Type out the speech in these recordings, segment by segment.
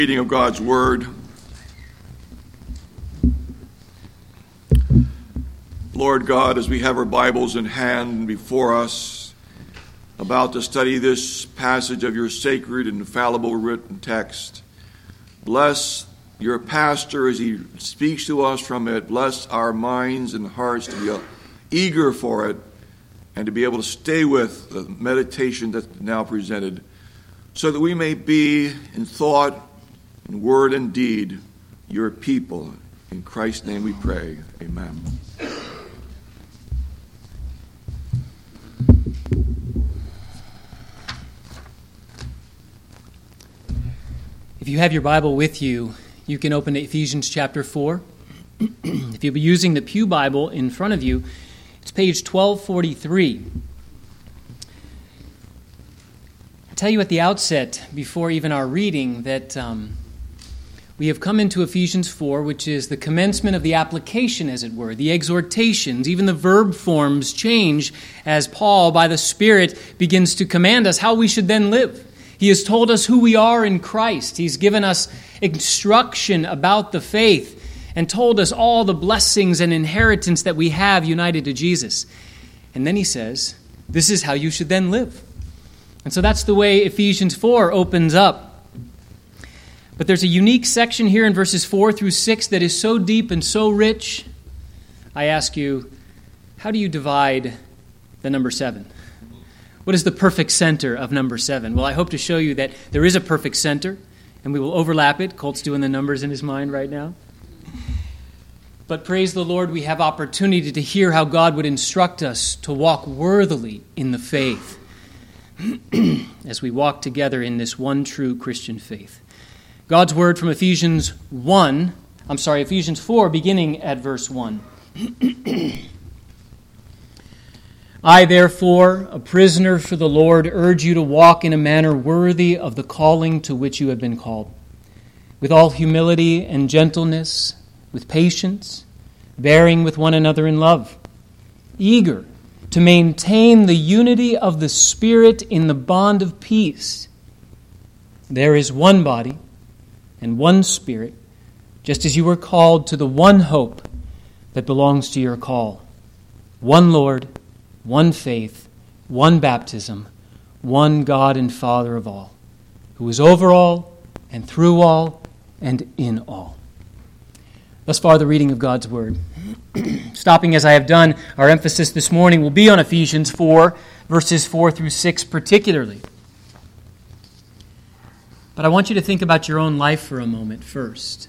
Reading of God's Word. Lord God, as we have our Bibles in hand before us, about to study this passage of your sacred and infallible written text, bless your pastor as he speaks to us from it. Bless our minds and hearts to be eager for it and to be able to stay with the meditation that's now presented, so that we may be in thought, in word and deed, your people. In Christ's name we pray. Amen. If you have your Bible with you, you can open to Ephesians chapter 4. If you'll be using the Pew Bible in front of you, it's page 1243. I'll tell you at the outset, before even our reading, that we have come into Ephesians 4, which is the commencement of the application, as it were, the exhortations. Even the verb forms change as Paul, by the Spirit, begins to command us how we should then live. He has told us who we are in Christ. He's given us instruction about the faith and told us all the blessings and inheritance that we have united to Jesus. And then he says, this is how you should then live. And so that's the way Ephesians 4 opens up. But there's a unique section here in verses 4 through 6 that is so deep and so rich. I ask you, how do you divide the number 7? What is the perfect center of number 7? Well, I hope to show you that there is a perfect center, and we will overlap it. Colt's doing the numbers in his mind right now. But praise the Lord, we have opportunity to hear how God would instruct us to walk worthily in the faith as we walk together in this one true Christian faith. God's word from Ephesians 4, beginning at verse 1. I, therefore, a prisoner for the Lord, urge you to walk in a manner worthy of the calling to which you have been called, with all humility and gentleness, with patience, bearing with one another in love, eager to maintain the unity of the Spirit in the bond of peace. There is one body and one Spirit, just as you were called to the one hope that belongs to your call. One Lord, one faith, one baptism, one God and Father of all, who is over all and through all and in all. Thus far, the reading of God's Word. Stopping as I have done, our emphasis this morning will be on Ephesians 4, verses 4 through 6 particularly. But I want you to think about your own life for a moment first.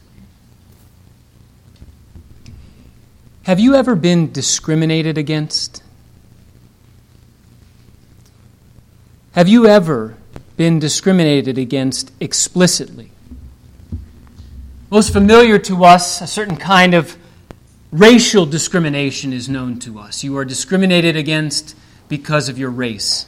Have you ever been discriminated against? Have you ever been discriminated against explicitly? Most familiar to us, a certain kind of racial discrimination is known to us. You are discriminated against because of your race.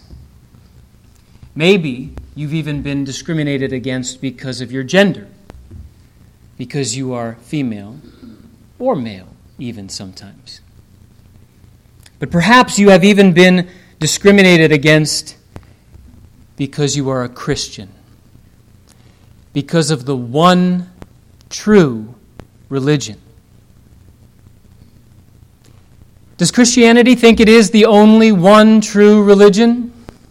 Maybe you've even been discriminated against because of your gender, because you are female or male, even sometimes. But perhaps you have even been discriminated against because you are a Christian, because of the one true religion. Does Christianity think it is the only one true religion?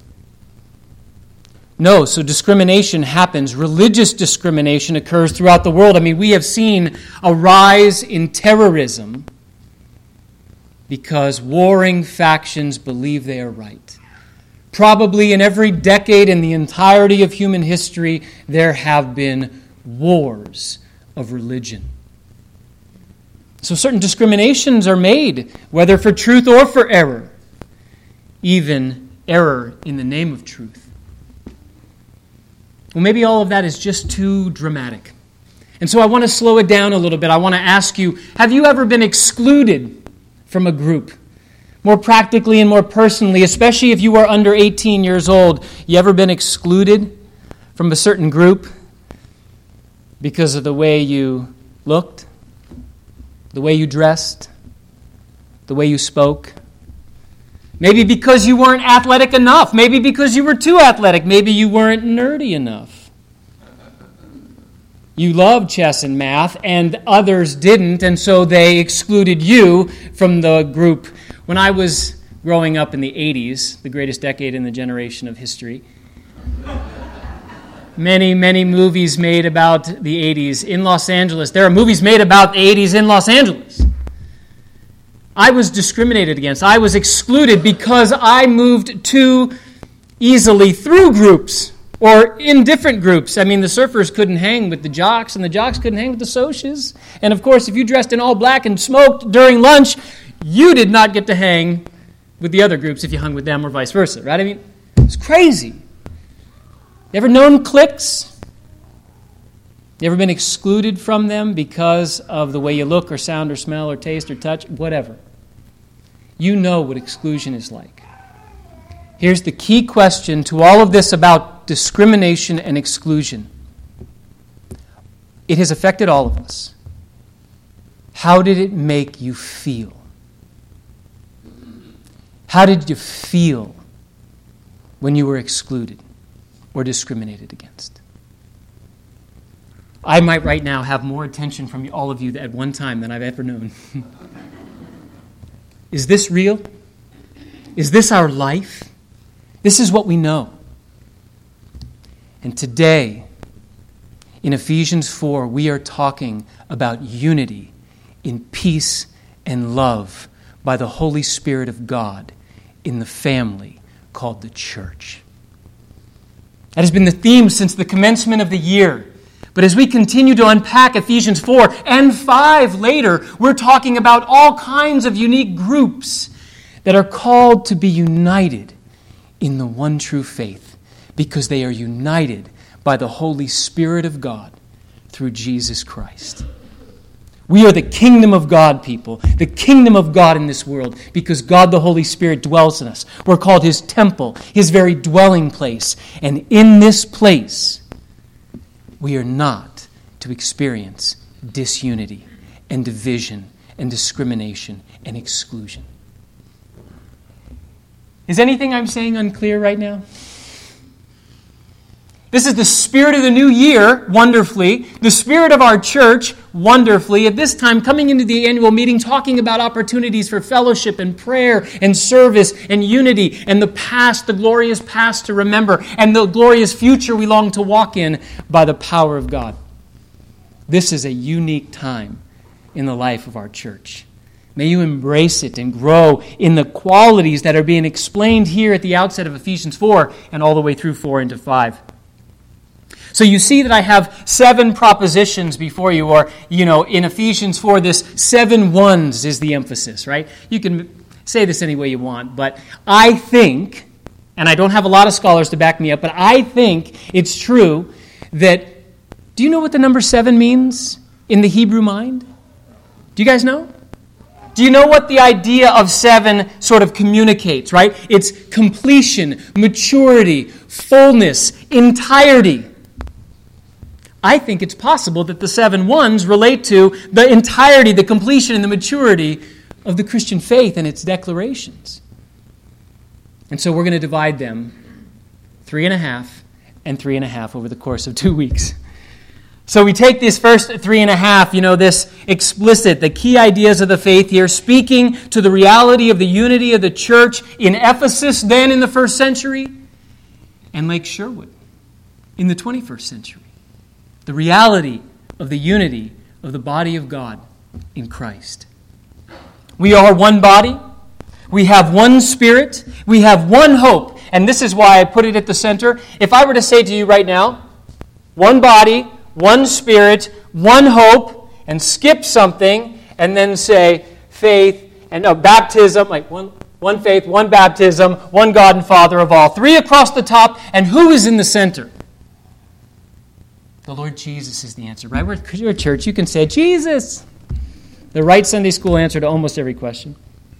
No, so discrimination happens. Religious discrimination occurs throughout the world. I mean, we have seen a rise in terrorism because warring factions believe they are right. Probably in every decade in the entirety of human history, there have been wars of religion. So certain discriminations are made, whether for truth or for error, even error in the name of truth. Well, maybe all of that is just too dramatic. And so I want to slow it down a little bit. I want to ask you, have you ever been excluded from a group? More practically and more personally, especially if you are under 18 years old, you ever been excluded from a certain group because of the way you looked, the way you dressed, the way you spoke? Maybe because you weren't athletic enough. Maybe because you were too athletic. Maybe you weren't nerdy enough. You loved chess and math, and others didn't, and so they excluded you from the group. When I was growing up in the 80s, the greatest decade in the generation of history, many, many movies made about the 80s in Los Angeles. There are movies made about the 80s in Los Angeles. I was discriminated against. I was excluded because I moved too easily through groups or in different groups. I mean, the surfers couldn't hang with the jocks, and the jocks couldn't hang with the socias. And of course, if you dressed in all black and smoked during lunch, you did not get to hang with the other groups if you hung with them or vice versa, right? I mean, it's crazy. You ever known cliques? You ever been excluded from them because of the way you look or sound or smell or taste or touch, whatever? You know what exclusion is like. Here's the key question to all of this about discrimination and exclusion. It has affected all of us. How did it make you feel? How did you feel when you were excluded or discriminated against? I might right now have more attention from all of you at one time than I've ever known. Is this real? Is this our life? This is what we know. And today, in Ephesians 4, we are talking about unity in peace and love by the Holy Spirit of God in the family called the church. That has been the theme since the commencement of the year. But as we continue to unpack Ephesians 4 and 5 later, we're talking about all kinds of unique groups that are called to be united in the one true faith because they are united by the Holy Spirit of God through Jesus Christ. We are the kingdom of God, people, the kingdom of God in this world because God the Holy Spirit dwells in us. We're called His temple, His very dwelling place. And in this place, we are not to experience disunity and division and discrimination and exclusion. Is anything I'm saying unclear right now? This is the spirit of the new year, wonderfully. The spirit of our church, wonderfully. At this time, coming into the annual meeting, talking about opportunities for fellowship and prayer and service and unity and the past, the glorious past to remember, and the glorious future we long to walk in by the power of God. This is a unique time in the life of our church. May you embrace it and grow in the qualities that are being explained here at the outset of Ephesians 4 and all the way through 4 into 5. So you see that I have 7 propositions before you, or, in Ephesians 4, this 7 ones is the emphasis, right? You can say this any way you want, but I think, and I don't have a lot of scholars to back me up, but I think it's true that, do you know what the number 7 means in the Hebrew mind? Do you guys know? Do you know what the idea of 7 sort of communicates, right? It's completion, maturity, fullness, entirety. I think it's possible that the 7 ones relate to the entirety, the completion, and the maturity of the Christian faith and its declarations. And so we're going to divide them 3.5 and 3.5 over the course of 2 weeks. So we take this first 3.5, this explicit, the key ideas of the faith here, speaking to the reality of the unity of the church in Ephesus then in the first century, and Lake Sherwood in the 21st century. The reality of the unity of the body of God in Christ. We are one body. We have one Spirit. We have one hope. And this is why I put it at the center. If I were to say to you right now, one body, one Spirit, one hope, and skip something, and then say faith and baptism, like one faith, one baptism, one God and Father of all. 3 across the top, and who is in the center? The Lord Jesus is the answer, right? Because you're a church, you can say, Jesus. The right Sunday school answer to almost every question.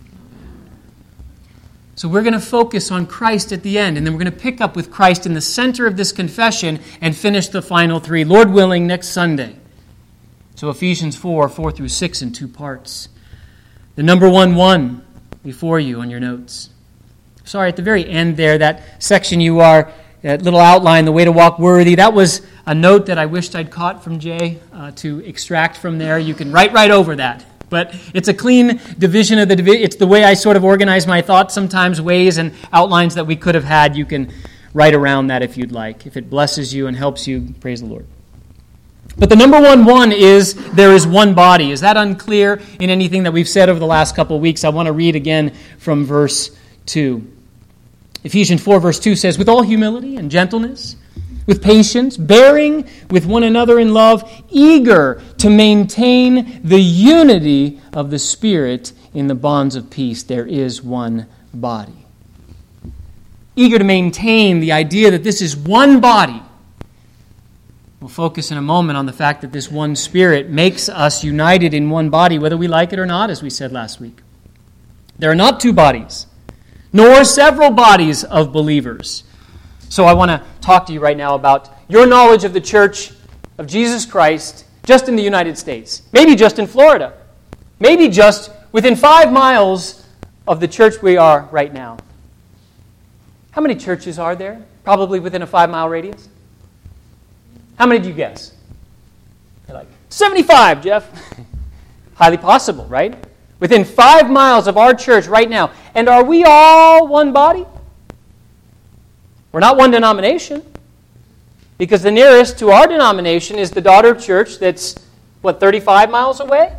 So we're going to focus on Christ at the end, and then we're going to pick up with Christ in the center of this confession and finish the final 3, Lord willing, next Sunday. So Ephesians 4 through 6 in 2 parts. The number 1 before you on your notes. Sorry, at the very end there, that section that little outline, the way to walk worthy, that was a note that I wished I'd caught from Jay to extract from there. You can write right over that. But it's a clean division of the division. It's the way I sort of organize my thoughts sometimes, ways and outlines that we could have had. You can write around that if you'd like. If it blesses you and helps you, praise the Lord. But the number one is there is one body. Is that unclear in anything that we've said over the last couple of weeks? I want to read again from verse 2. Ephesians 4 verse 2 says, with all humility and gentleness, with patience, bearing with one another in love, eager to maintain the unity of the Spirit in the bonds of peace. There is one body. Eager to maintain the idea that this is one body. We'll focus in a moment on the fact that this one Spirit makes us united in one body, whether we like it or not, as we said last week. There are not two bodies, nor several bodies of believers. So I want to talk to you right now about your knowledge of the Church of Jesus Christ just in the United States. Maybe just in Florida. Maybe just within 5 miles of the church we are right now. How many churches are there? Probably within a 5-mile radius. How many do you guess? You're like, 75, Jeff. Highly possible, right? Within 5 miles of our church right now. And are we all one body? We're not one denomination. Because the nearest to our denomination is the daughter church that's, 35 miles away?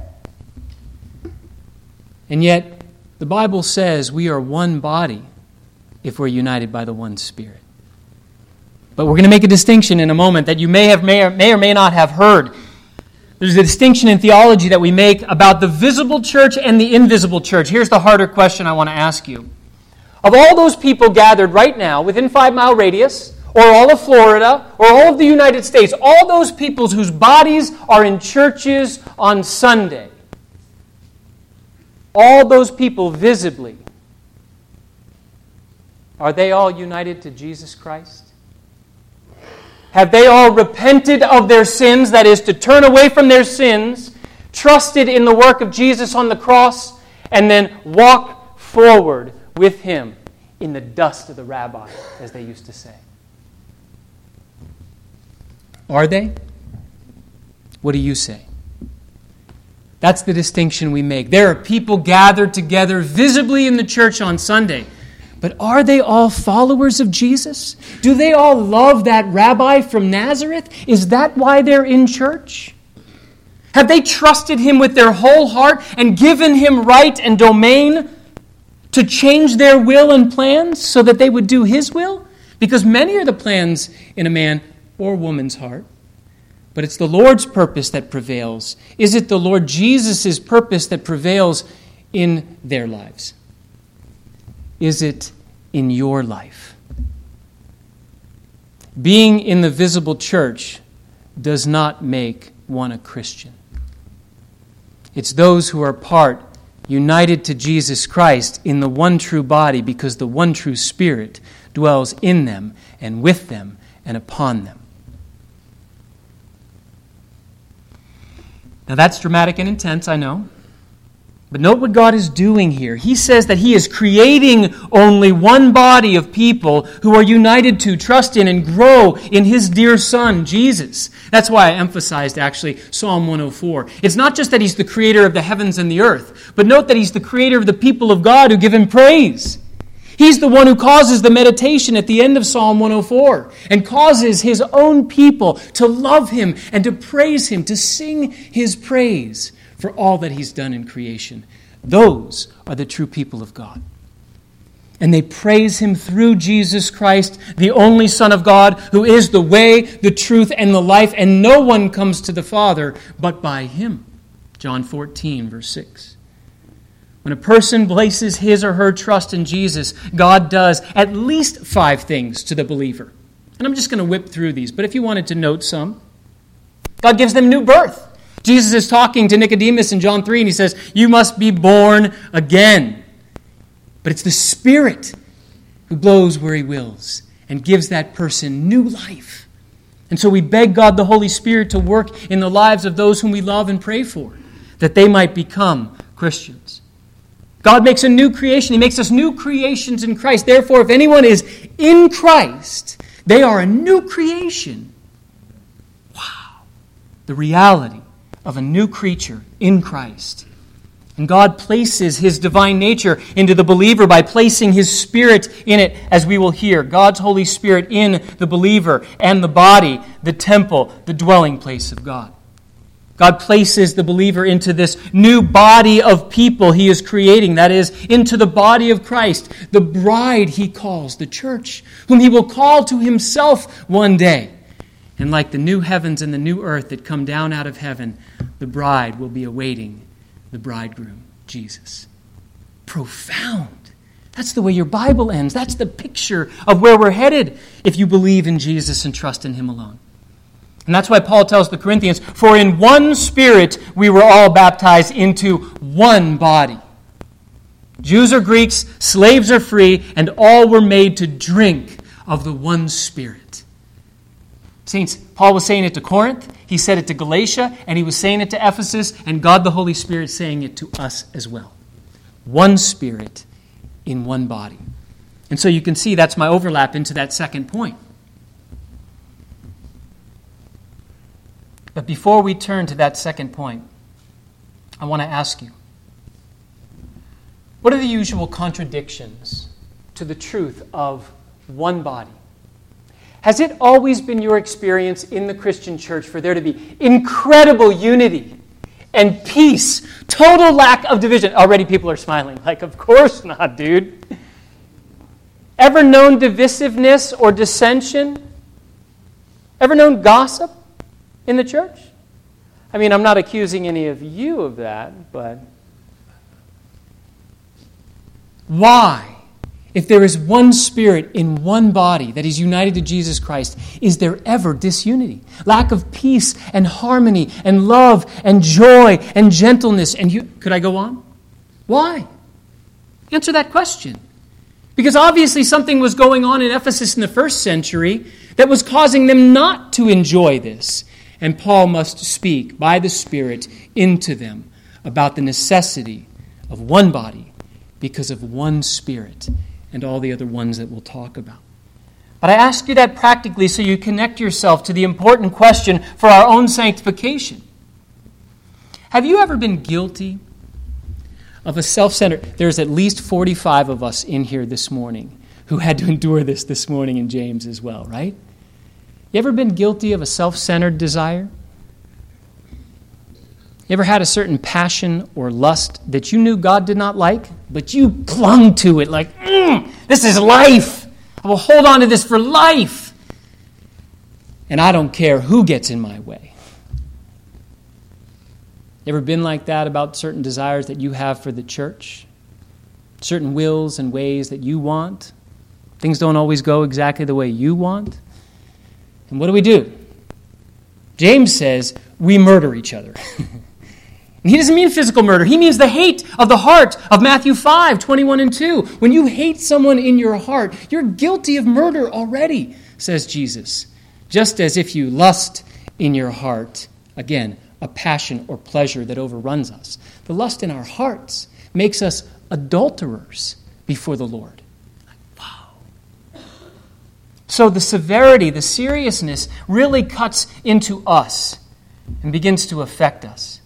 And yet, the Bible says we are one body if we're united by the one Spirit. But we're going to make a distinction in a moment that you may or may not have heard. There's a distinction in theology that we make about the visible church and the invisible church. Here's the harder question I want to ask you. Of all those people gathered right now within 5-mile radius, or all of Florida, or all of the United States, all those people whose bodies are in churches on Sunday, all those people visibly, are they all united to Jesus Christ? Have they all repented of their sins, that is, to turn away from their sins, trusted in the work of Jesus on the cross, and then walk forward with Him in the dust of the rabbi, as they used to say? Are they? What do you say? That's the distinction we make. There are people gathered together visibly in the church on Sunday. But are they all followers of Jesus? Do they all love that rabbi from Nazareth? Is that why they're in church? Have they trusted Him with their whole heart and given Him right and domain to change their will and plans so that they would do His will? Because many are the plans in a man or woman's heart. But it's the Lord's purpose that prevails. Is it the Lord Jesus' purpose that prevails in their lives? Is it in your life? Being in the visible church does not make one a Christian. It's those who are united to Jesus Christ in the one true body, because the one true Spirit dwells in them and with them and upon them. Now that's dramatic and intense, I know. But note what God is doing here. He says that He is creating only one body of people who are united to, trust in, and grow in His dear Son, Jesus. That's why I emphasized, actually, Psalm 104. It's not just that He's the creator of the heavens and the earth, but note that He's the creator of the people of God who give Him praise. He's the one who causes the meditation at the end of Psalm 104 and causes His own people to love Him and to praise Him, to sing His praise for all that He's done in creation. Those are the true people of God. And they praise Him through Jesus Christ, the only Son of God, who is the way, the truth, and the life, and no one comes to the Father but by Him. John 14, verse 6. When a person places his or her trust in Jesus, God does at least 5 things to the believer. And I'm just going to whip through these, but if you wanted to note some, God gives them new birth. Jesus is talking to Nicodemus in John 3, and He says, you must be born again. But it's the Spirit who blows where He wills and gives that person new life. And so we beg God, the Holy Spirit, to work in the lives of those whom we love and pray for, that they might become Christians. God makes a new creation. He makes us new creations in Christ. Therefore, if anyone is in Christ, they are a new creation. the reality of a new creature in Christ. And God places His divine nature into the believer by placing His Spirit in it, as we will hear. God's Holy Spirit in the believer and the body, the temple, the dwelling place of God. God places the believer into this new body of people He is creating, that is, into the body of Christ, the bride He calls, the church, whom He will call to Himself one day. And like the new heavens and the new earth that come down out of heaven, the bride will be awaiting the bridegroom, Jesus. Profound. That's the way your Bible ends. That's the picture of where we're headed if you believe in Jesus and trust in Him alone. And that's why Paul tells the Corinthians, for in one Spirit we were all baptized into one body. Jews or Greeks, slaves or free, and all were made to drink of the one Spirit. Saints, Paul was saying it to Corinth, he said it to Galatia, and he was saying it to Ephesus, and God the Holy Spirit saying it to us as well. One Spirit in one body. And so you can see that's my overlap into that second point. But before we turn to that second point, I want to ask you, what are the usual contradictions to the truth of one body? Has it always been your experience in the Christian church for there to be incredible unity and peace, total lack of division? Already people are smiling, like, of course not, dude. Ever known divisiveness or dissension? Ever known gossip in the church? I mean, I'm not accusing any of you of that, but why? If there is one Spirit in one body that is united to Jesus Christ, is there ever disunity? Lack of peace and harmony and love and joy and gentleness and could I go on? Why? Answer that question. Because obviously something was going on in Ephesus in the first century that was causing them not to enjoy this. And Paul must speak by the Spirit into them about the necessity of one body because of one Spirit and all the other ones that we'll talk about. But I ask you that practically so you connect yourself to the important question for our own sanctification. Have you ever been guilty of a self-centered... There's at least 45 of us in here this morning who had to endure this morning in James as well, right? You ever been guilty of a self-centered desire? You ever had a certain passion or lust that you knew God did not like, but you clung to it like, this is life. I will hold on to this for life. And I don't care who gets in my way. You ever been like that about certain desires that you have for the church? Certain wills and ways that you want? Things don't always go exactly the way you want. And what do? James says we murder each other. And he doesn't mean physical murder. He means the hate of the heart of Matthew 5, 21 and 2. When you hate someone in your heart, you're guilty of murder already, says Jesus. Just as if you lust in your heart, again, a passion or pleasure that overruns us. The lust in our hearts makes us adulterers before the Lord. Wow. So the severity, the seriousness really cuts into us and begins to affect us.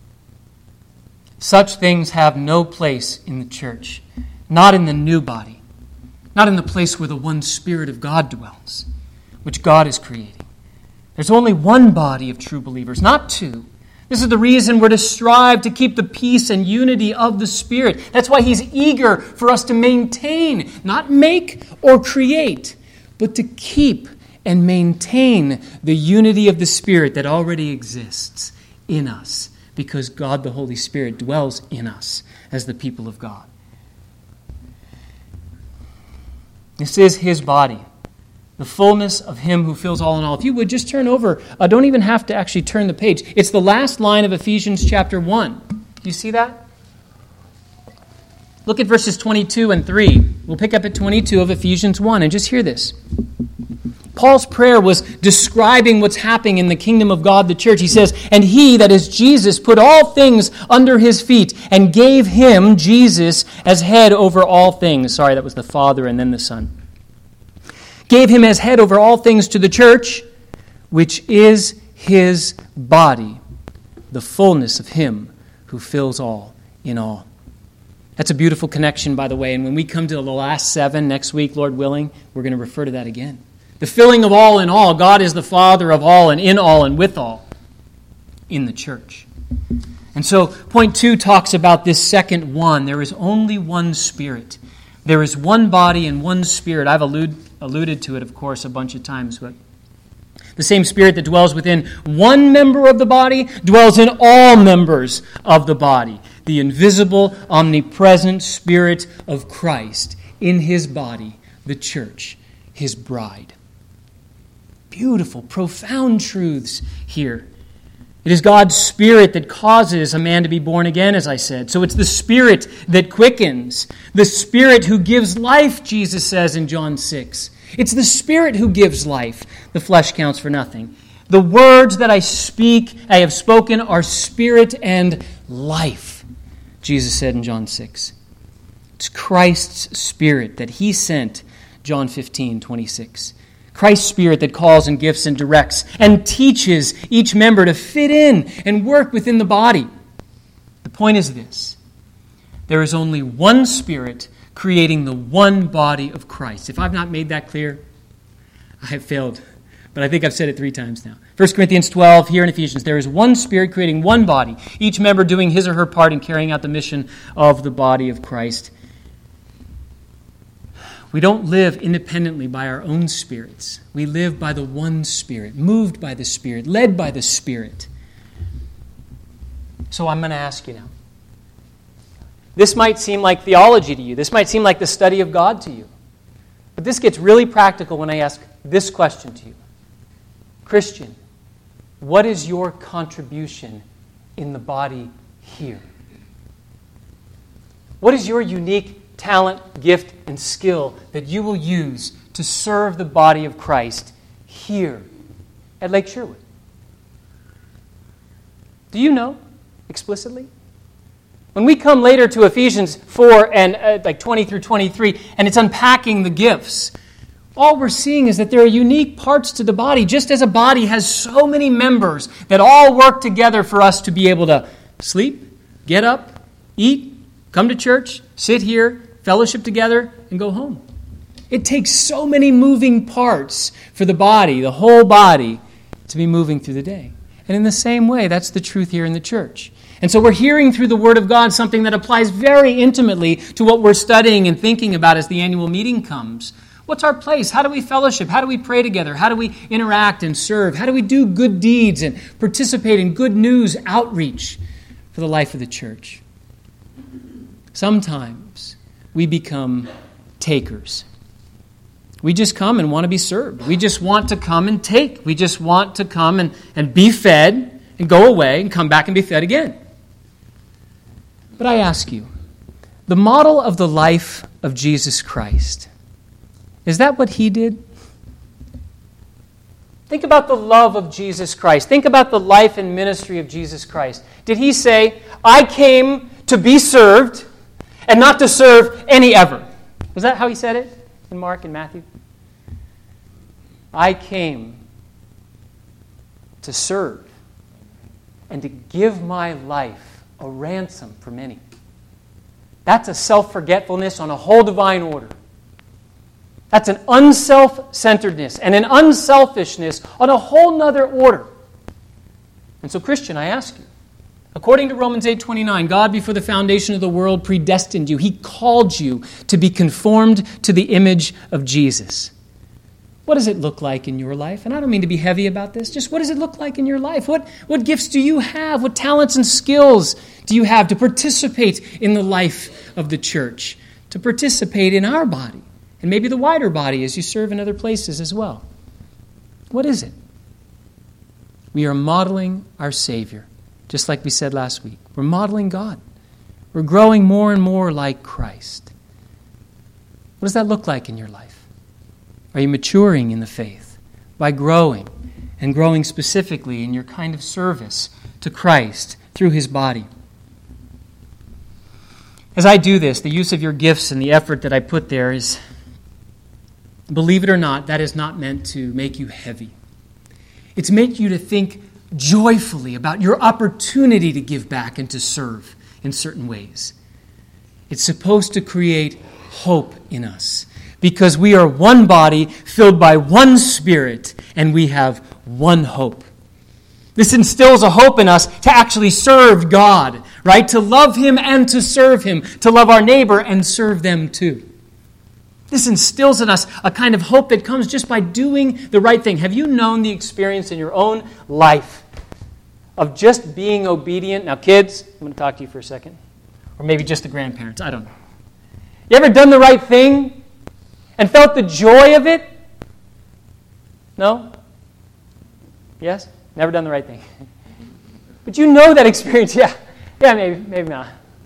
Such things have no place in the church, not in the new body, not in the place where the one Spirit of God dwells, which God is creating. There's only one body of true believers, not two. This is the reason we're to strive to keep the peace and unity of the Spirit. That's why He's eager for us to maintain, not make or create, but to keep and maintain the unity of the Spirit that already exists in us, because God the Holy Spirit dwells in us as the people of God. This is His body, the fullness of Him who fills all in all. If you would just turn over, don't even have to actually turn the page. It's the last line of Ephesians chapter 1. Do you see that? Look at verses 22 and 3. We'll pick up at 22 of Ephesians 1 and just hear this. Paul's prayer was describing what's happening in the kingdom of God, the church. He says, and He, that is Jesus, put all things under His feet and gave Him, Jesus, as head over all things. Sorry, that was the Father and then the Son. Gave Him as head over all things to the church, which is His body, the fullness of Him who fills all in all. That's a beautiful connection, by the way, and when we come to the last 7 next week, Lord willing, we're going to refer to that again. The filling of all in all. God is the Father of all and in all and with all in the church. And so point 2 talks about this second one. There is only one Spirit. There is one body and one Spirit. I've alluded to it, of course, a bunch of times, but the same Spirit that dwells within one member of the body dwells in all members of the body. The invisible, omnipresent Spirit of Christ in His body, the church, His bride. Beautiful, profound truths here. It is God's Spirit that causes a man to be born again, as I said. So it's the Spirit that quickens. The Spirit who gives life, Jesus says in John 6. It's the Spirit who gives life. The flesh counts for nothing. The words that I have spoken, are spirit and life, Jesus said in John 6. It's Christ's Spirit that He sent, John 15:26. Christ's Spirit that calls and gifts and directs and teaches each member to fit in and work within the body. The point is this: there is only one Spirit creating the one body of Christ. If I've not made that clear, I have failed. But I think I've said it 3 times now. 1 Corinthians 12, here in Ephesians, there is one Spirit creating one body, each member doing his or her part in carrying out the mission of the body of Christ. We don't live independently by our own spirits. We live by the one Spirit, moved by the Spirit, led by the Spirit. So I'm going to ask you now. This might seem like theology to you. This might seem like the study of God to you. But this gets really practical when I ask this question to you. Christian, what is your contribution in the body here? What is your unique talent, gift, and skill that you will use to serve the body of Christ here at Lake Sherwood? Do you know explicitly? When we come later to Ephesians 4 and 20 through 23, and it's unpacking the gifts, all we're seeing is that there are unique parts to the body, just as a body has so many members that all work together for us to be able to sleep, get up, eat, come to church, sit here, fellowship together, and go home. It takes so many moving parts for the body, the whole body, to be moving through the day. And in the same way, that's the truth here in the church. And so we're hearing through the Word of God something that applies very intimately to what we're studying and thinking about as the annual meeting comes. What's our place? How do we fellowship? How do we pray together? How do we interact and serve? How do we do good deeds and participate in good news outreach for the life of the church? Sometimes we become takers. We just come and want to be served. We just want to come and take. We just want to come and be fed and go away and come back and be fed again. But I ask you, the model of the life of Jesus Christ, is that what He did? Think about the love of Jesus Christ. Think about the life and ministry of Jesus Christ. Did He say, I came to be served and not to serve any ever? Was that how He said it in Mark and Matthew? I came to serve and to give my life a ransom for many. That's a self-forgetfulness on a whole divine order. That's an unself-centeredness and an unselfishness on a whole nother order. And so, Christian, I ask you, according to Romans 8:29, God before the foundation of the world predestined you. He called you to be conformed to the image of Jesus. What does it look like in your life? And I don't mean to be heavy about this. Just what does it look like in your life? What gifts do you have? What talents and skills do you have to participate in the life of the church? To participate in our body? And maybe the wider body as you serve in other places as well. What is it? We are modeling our Savior, just like we said last week. We're modeling God. We're growing more and more like Christ. What does that look like in your life? Are you maturing in the faith by growing, and growing specifically in your kind of service to Christ through His body? As I do this, the use of your gifts and the effort that I put there is, believe it or not, that is not meant to make you heavy. It's meant you to think joyfully about your opportunity to give back and to serve in certain ways. It's supposed to create hope in us because we are one body filled by one Spirit and we have one hope. This instills a hope in us to actually serve God, right? To love Him and to serve Him, to love our neighbor and serve them too. This instills in us a kind of hope that comes just by doing the right thing. Have you known the experience in your own life of just being obedient? Now, kids, I'm going to talk to you for a second. Or maybe just the grandparents. I don't know. You ever done the right thing and felt the joy of it? No? Yes? Never done the right thing. But you know that experience. Yeah, maybe not.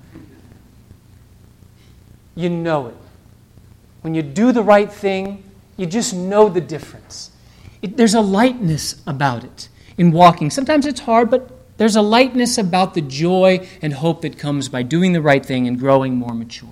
You know it. When you do the right thing, you just know the difference. There's a lightness about it in walking. Sometimes it's hard, but there's a lightness about the joy and hope that comes by doing the right thing and growing more mature.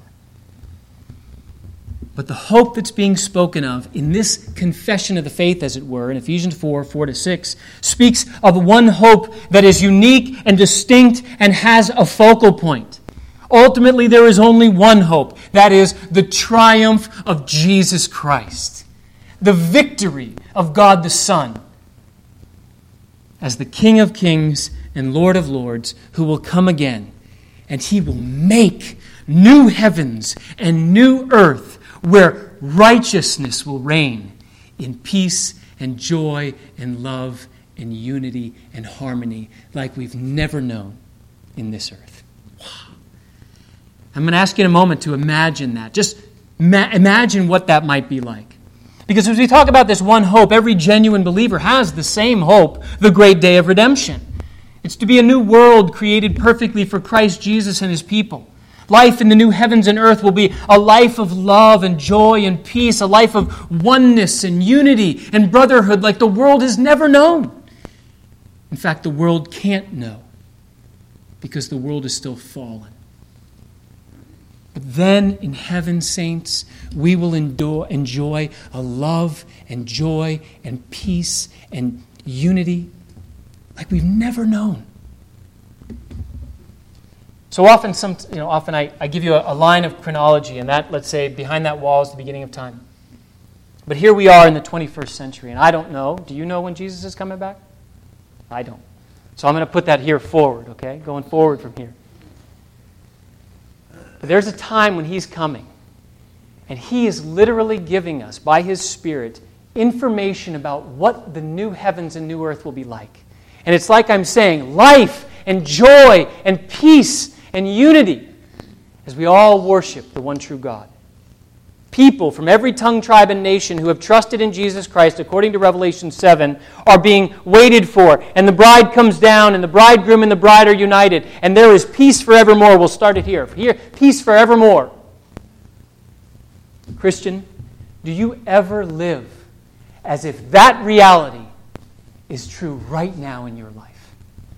But the hope that's being spoken of in this confession of the faith, as it were, in Ephesians 4:4-6, speaks of one hope that is unique and distinct and has a focal point. Ultimately, there is only one hope. That is the triumph of Jesus Christ. The victory of God the Son as the King of Kings and Lord of Lords who will come again. And He will make new heavens and new earth where righteousness will reign in peace and joy and love and unity and harmony like we've never known in this earth. Wow. I'm going to ask you in a moment to imagine that. Just imagine what that might be like. Because as we talk about this one hope, every genuine believer has the same hope, the great day of redemption. It's to be a new world created perfectly for Christ Jesus and His people. Life in the new heavens and earth will be a life of love and joy and peace, a life of oneness and unity and brotherhood like the world has never known. In fact, the world can't know because the world is still fallen. But then in heaven, saints, we will enjoy a love and joy and peace and unity like we've never known. So often, I give you a line of chronology, and that, let's say, behind that wall is the beginning of time. But here we are in the 21st century, and I don't know. Do you know when Jesus is coming back? I don't. So I'm going to put that here forward, okay? Going forward from here. But there's a time when He's coming, and He is literally giving us, by His Spirit, information about what the new heavens and new earth will be like. And it's like I'm saying, life and joy and peace and unity as we all worship the one true God. People from every tongue, tribe, and nation who have trusted in Jesus Christ, according to Revelation 7, are being waited for. And the bride comes down, and the bridegroom and the bride are united. And there is peace forevermore. We'll start it here. Peace forevermore. Christian, do you ever live as if that reality is true right now in your life?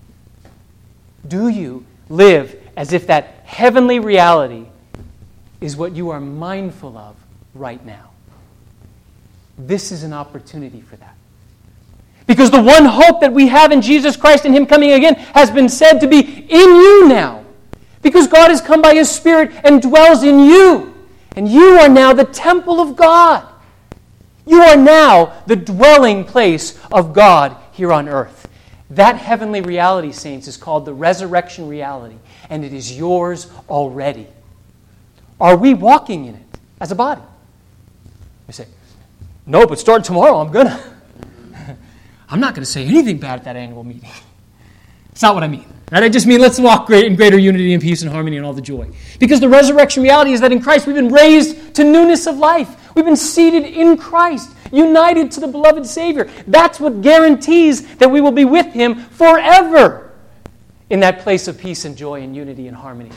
Do you live as if that heavenly reality is what you are mindful of right now? This is an opportunity for that. Because the one hope that we have in Jesus Christ and Him coming again has been said to be in you now. Because God has come by His Spirit and dwells in you. And you are now the temple of God. You are now the dwelling place of God here on earth. That heavenly reality, saints, is called the resurrection reality, and it is yours already. Are we walking in it as a body? You say, no, but starting tomorrow, I'm going to. I'm not going to say anything bad at that annual meeting. It's not what I mean. Right? I just mean let's walk in greater unity and peace and harmony and all the joy. Because the resurrection reality is that in Christ we've been raised to newness of life. We've been seated in Christ, united to the beloved Savior. That's what guarantees that we will be with Him forever in that place of peace and joy and unity and harmony.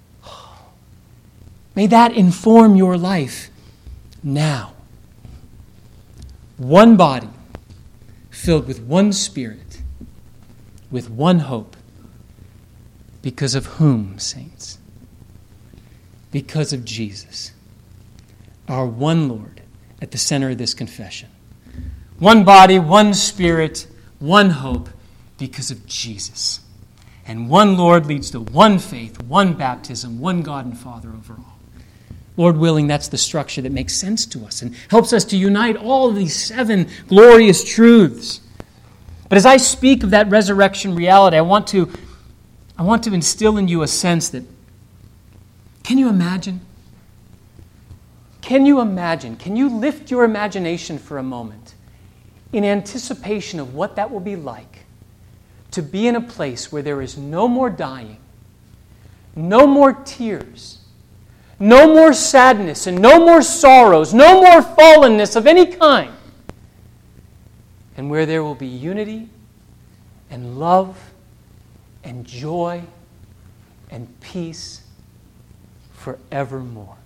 May that inform your life now. One body filled with one Spirit, with one hope. Because of whom, saints? Because of Jesus, our one Lord at the center of this confession. One body, one Spirit, one hope, Because of Jesus. And one Lord leads to one faith, one baptism, one God and Father over all. Lord willing, that's the structure that makes sense to us and helps us to unite all of these 7 glorious truths. But as I speak of that resurrection reality, I want to instill in you a sense that, can you imagine? Can you imagine? Can you lift your imagination for a moment in anticipation of what that will be like to be in a place where there is no more dying, no more tears, no more sadness, and no more sorrows, no more fallenness of any kind, and where there will be unity and love and joy and peace forevermore?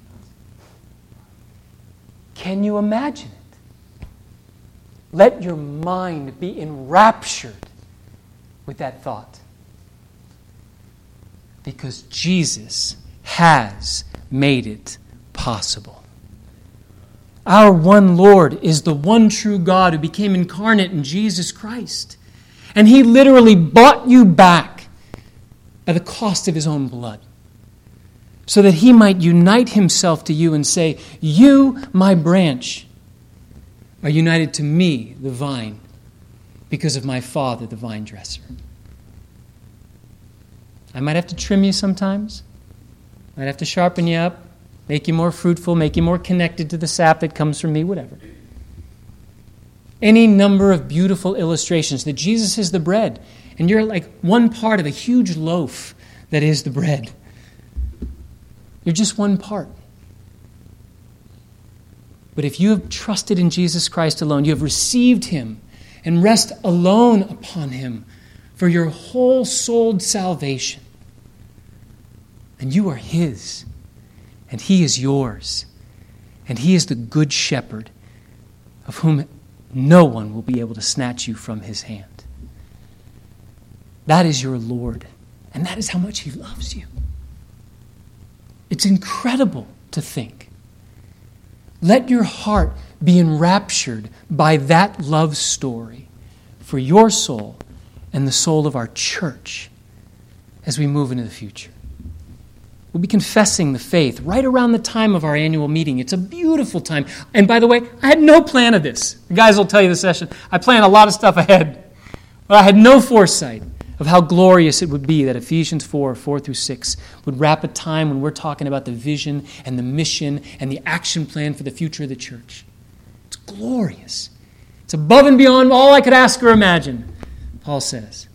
Can you imagine it? Let your mind be enraptured with that thought. Because Jesus has made it possible. Our one Lord is the one true God who became incarnate in Jesus Christ. And He literally bought you back by the cost of His own blood, so that He might unite Himself to you and say, you, my branch, are united to me, the vine, because of my Father, the vine dresser. I might have to trim you sometimes. Might have to sharpen you up, make you more fruitful, make you more connected to the sap that comes from me, whatever. Any number of beautiful illustrations that Jesus is the bread, and you're like one part of a huge loaf that is the bread. You're just one part. But if you have trusted in Jesus Christ alone, you have received Him and rest alone upon Him for your whole souled salvation, and you are His, and He is yours, and He is the good shepherd of whom no one will be able to snatch you from His hand. That is your Lord, and that is how much He loves you. It's incredible to think. Let your heart be enraptured by that love story for your soul and the soul of our church as we move into the future. We'll be confessing the faith right around the time of our annual meeting. It's a beautiful time. And by the way, I had no plan of this. The guys will tell you the session. I planned a lot of stuff ahead. But I had no foresight of how glorious it would be that Ephesians 4:4-6 would wrap a time when we're talking about the vision and the mission and the action plan for the future of the church. It's glorious. It's above and beyond all I could ask or imagine, Paul says.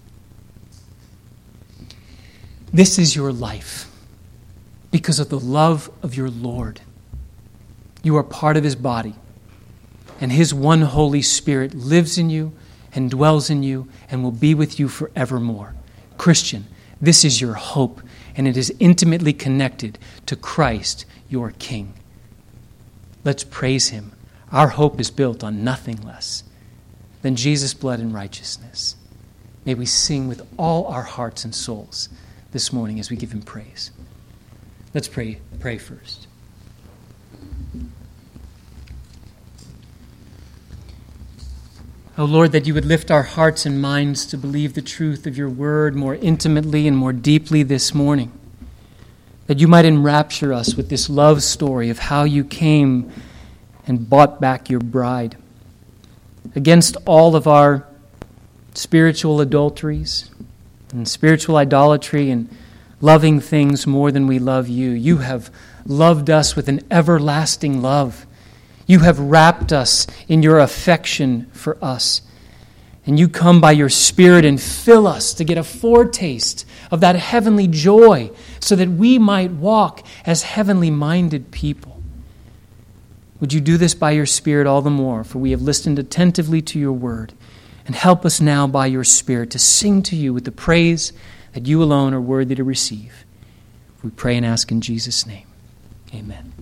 This is your life because of the love of your Lord. You are part of His body, and His one Holy Spirit lives in you and dwells in you and will be with you forevermore. Christian, this is your hope, and it is intimately connected to Christ, your King. Let's praise Him. Our hope is built on nothing less than Jesus' blood and righteousness. May we sing with all our hearts and souls this morning as we give Him praise. Let's pray first. O Lord, that You would lift our hearts and minds to believe the truth of Your word more intimately and more deeply this morning. That You might enrapture us with this love story of how You came and bought back Your bride. Against all of our spiritual adulteries and spiritual idolatry and loving things more than we love You, You have loved us with an everlasting love. You have wrapped us in Your affection for us. And You come by Your Spirit and fill us to get a foretaste of that heavenly joy so that we might walk as heavenly minded people. Would You do this by Your Spirit all the more, for we have listened attentively to Your word. And help us now by Your Spirit to sing to You with the praise that You alone are worthy to receive. We pray and ask in Jesus' name. Amen.